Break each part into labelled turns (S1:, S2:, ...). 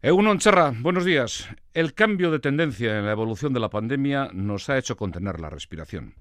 S1: Egunon Cherra, buenos días. El cambio de tendencia en la evolución de la pandemia nos ha hecho contener la respiración.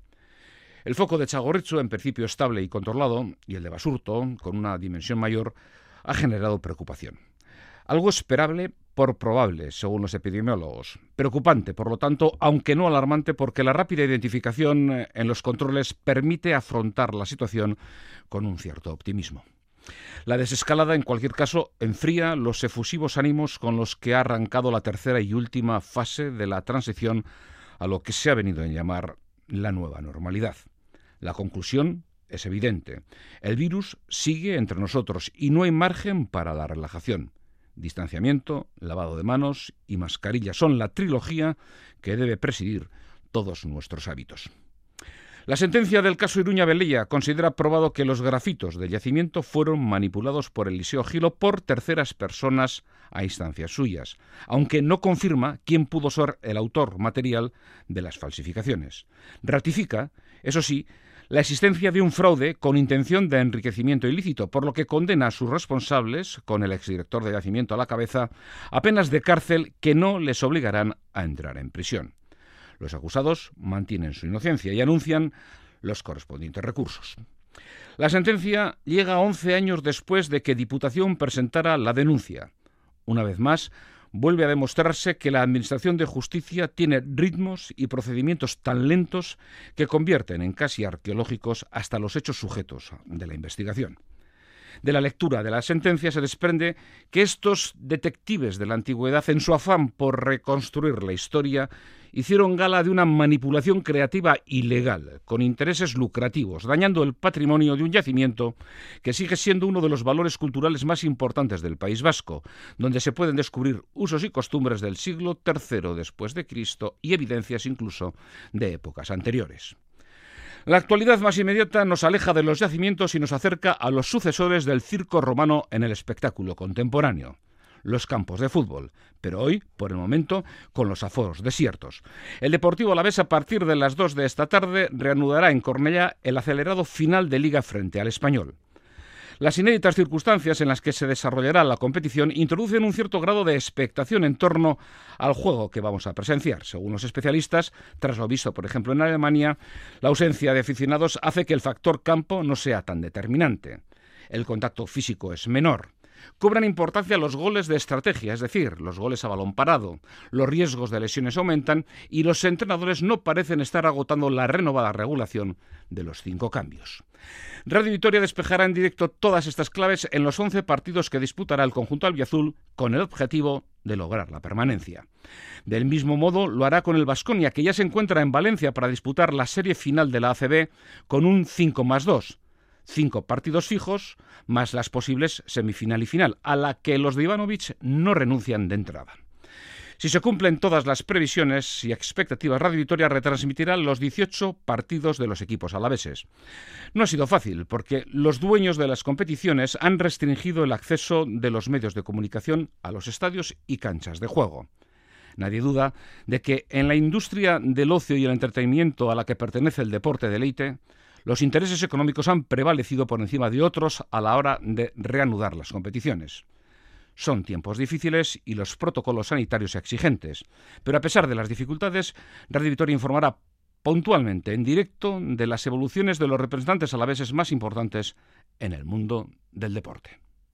S1: El foco de Txagorritxu, en principio estable y controlado, y el de Basurto, con una dimensión mayor, ha generado preocupación. Algo esperable por probable, según los epidemiólogos. Preocupante, por lo tanto, aunque no alarmante, porque la rápida identificación en los controles permite afrontar la situación con un cierto optimismo. La desescalada, en cualquier caso, enfría los efusivos ánimos con los que ha arrancado la tercera y última fase de la transición a lo que se ha venido a llamar la nueva normalidad. La conclusión es evidente. El virus sigue entre nosotros y no hay margen para la relajación. Distanciamiento, lavado de manos y mascarilla son la trilogía que debe presidir todos nuestros hábitos. La sentencia del caso Iruña-Velilla considera probado que los grafitos del yacimiento fueron manipulados por Eliseo Gilo por terceras personas a instancias suyas, aunque no confirma quién pudo ser el autor material de las falsificaciones. Ratifica, eso sí, la existencia de un fraude con intención de enriquecimiento ilícito, por lo que condena a sus responsables, con el exdirector de yacimiento a la cabeza, a penas de cárcel que no les obligarán a entrar en prisión. Los acusados mantienen su inocencia y anuncian los correspondientes recursos. La sentencia llega 11 años después de que Diputación presentara la denuncia. Una vez más, vuelve a demostrarse que la Administración de Justicia tiene ritmos y procedimientos tan lentos que convierten en casi arqueológicos hasta los hechos sujetos de la investigación. De la lectura de la sentencia se desprende que estos detectives de la antigüedad, en su afán por reconstruir la historia, hicieron gala de una manipulación creativa ilegal, con intereses lucrativos, dañando el patrimonio de un yacimiento que sigue siendo uno de los valores culturales más importantes del País Vasco, donde se pueden descubrir usos y costumbres del siglo III después de Cristo y evidencias incluso de épocas anteriores. La actualidad más inmediata nos aleja de los yacimientos y nos acerca a los sucesores del circo romano en el espectáculo contemporáneo, los campos de fútbol, pero hoy, por el momento, con los aforos desiertos. El Deportivo Alavés, a partir de las 2 de esta tarde, reanudará en Cornellá el acelerado final de Liga frente al Español. Las inéditas circunstancias en las que se desarrollará la competición introducen un cierto grado de expectación en torno al juego que vamos a presenciar. Según los especialistas, tras lo visto, por ejemplo, en Alemania, la ausencia de aficionados hace que el factor campo no sea tan determinante. El contacto físico es menor. Cobran importancia los goles de estrategia, es decir, los goles a balón parado. Los riesgos de lesiones aumentan y los entrenadores no parecen estar agotando la renovada regulación de los 5 cambios. Radio Vitoria despejará en directo todas estas claves en los 11 partidos que disputará el conjunto albiazul con el objetivo de lograr la permanencia. Del mismo modo lo hará con el Baskonia, que ya se encuentra en Valencia para disputar la serie final de la ACB con un 5+2. 5 partidos fijos, más las posibles semifinal y final, a la que los de Ivanovic no renuncian de entrada. Si se cumplen todas las previsiones y expectativas, Radio Vitoria retransmitirá los 18 partidos de los equipos alaveses. No ha sido fácil, porque los dueños de las competiciones han restringido el acceso de los medios de comunicación a los estadios y canchas de juego. Nadie duda de que en la industria del ocio y el entretenimiento a la que pertenece el deporte de élite, los intereses económicos han prevalecido por encima de otros a la hora de reanudar las competiciones. Son tiempos difíciles y los protocolos sanitarios exigentes, pero a pesar de las dificultades, Radio Vitoria informará puntualmente, en directo, de las evoluciones de los representantes alaveses más importantes en el mundo del deporte.